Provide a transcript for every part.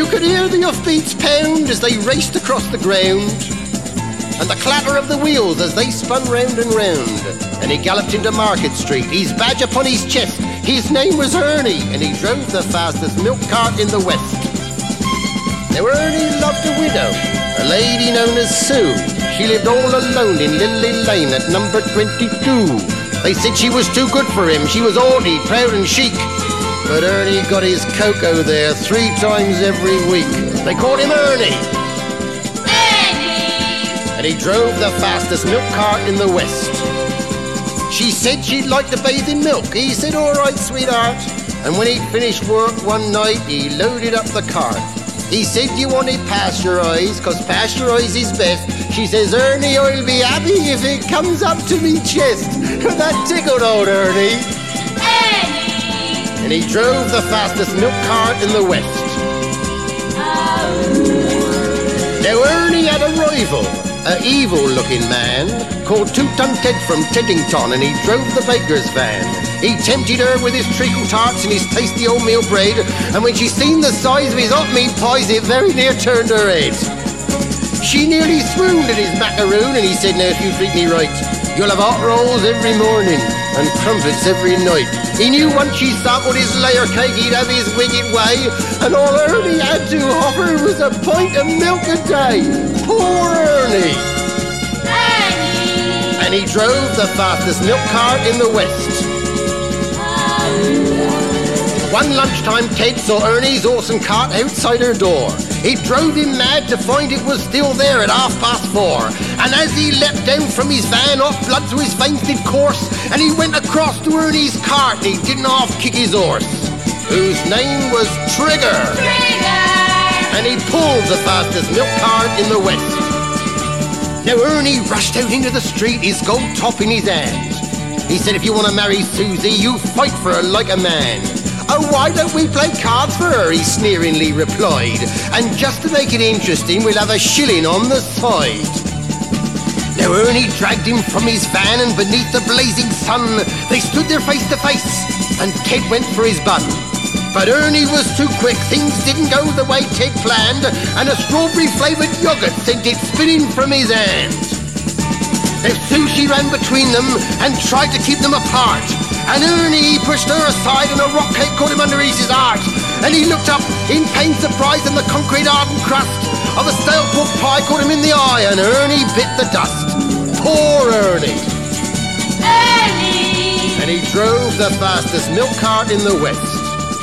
could hear the hoofbeats pound as they raced across the ground, and the clatter of the wheels as they spun round and round. And he galloped into Market Street, his badge upon his chest. His name was Ernie, and he drove the fastest milk cart in the West. Now Ernie loved a widow, a lady known as Sue. She lived all alone in Lily Lane at number 22. They said she was too good for him. She was haughty, proud and chic. But Ernie got his cocoa there 3 times every week. They called him Ernie. Ernie! And he drove the fastest milk cart in the West. She said she'd like to bathe in milk. He said, all right, sweetheart. And when he'd finished work one night, he loaded up the cart. He said, you want it pasteurised, 'cause pasteurised is best. She says, Ernie, I'll be happy if it comes up to me chest. That tickled old Ernie. Ernie! And he drove the fastest milk cart in the West. Now Ernie had a rival, an evil-looking man called Two-Ton Ted from Teddington, and he drove the baker's van. He tempted her with his treacle tarts and his tasty oatmeal bread, and when she seen the size of his hot meat pies, it very near turned her head. She nearly swooned at his macaroon, and he said, now if you treat me right, you'll have hot rolls every morning and crumpets every night. He knew once she sampled his layer cake, he'd have his wicked way, and all Ernie had to offer was a pint of milk a day. Poor Ernie! Ernie! And he drove the fastest milk cart in the West. One lunchtime, Ted saw Ernie's awesome cart outside her door. It drove him mad to find it was still there at 4:30. And as he leapt down from his van, off blood to his veins did course, and he went across to Ernie's cart, and he didn't half kick his horse, whose name was Trigger. Trigger! And he pulled the fastest milk cart in the West. Now Ernie rushed out into the street, his gold top in his hand. He said, if you want to marry Susie, you fight for her like a man. Oh, why don't we play cards for her, he sneeringly replied. And just to make it interesting, we'll have a shilling on the side. Now Ernie dragged him from his van, and beneath the blazing sun, they stood there face to face, and Ted went for his bun. But Ernie was too quick, things didn't go the way Ted planned, and a strawberry-flavoured yoghurt sent it spinning from his hand. Now Susie ran between them and tried to keep them apart, and Ernie pushed her aside, and a rock cake caught him under his heart. And he looked up in pained surprise, and the concrete hardened crust of a stale pork pie caught him in the eye, and Ernie bit the dust. Poor Ernie! Ernie! And he drove the fastest milk cart in the West.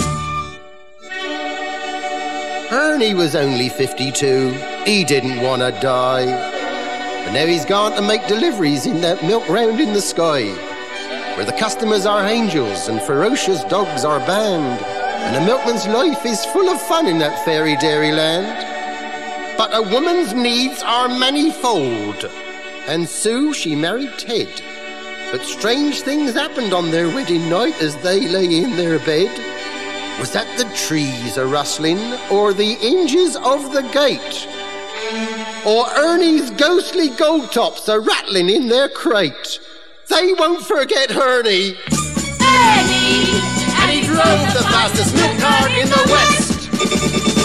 Ernie was only 52. He didn't want to die. But now he's gone to make deliveries in that milk round in the sky, where the customers are angels and ferocious dogs are banned, and a milkman's life is full of fun in that fairy dairy land. But a woman's needs are manifold, and Sue, she married Ted. But strange things happened on their wedding night as they lay in their bed. Was that the trees a-rustling, or the hinges of the gate, or Ernie's ghostly gold tops a-rattling in their crate? They won't forget Ernie. Ernie! And he drove the fastest milk cart in the West.